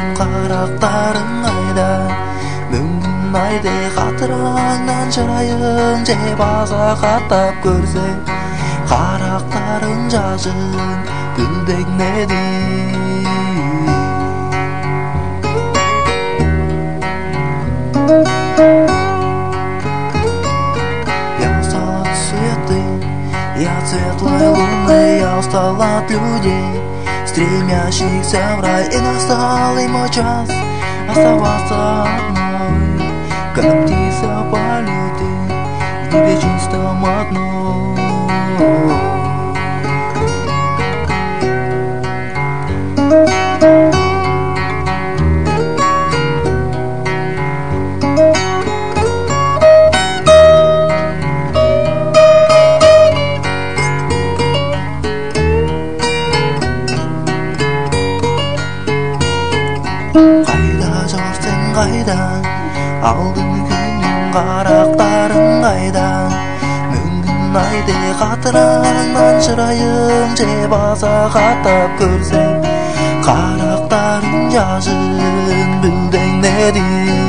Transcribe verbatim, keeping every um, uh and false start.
қарақтарың қайда мүмкін айды қатырыңнан шырайың жеп азақаттап көрсе қарақтарың жазын бүлдеңнеді Я светлой луной, я устал от людей, стремящихся в рай, и настал и мой час оставаться одной, как птица в полете, в небе чистом одной. Қайда жүрсің қайда алдың күннің қарақтарың қайда мүмкін айды қатырыңнан шырайың жеп азақаттап көрсе қарақтарың жазын бүлдеңнеді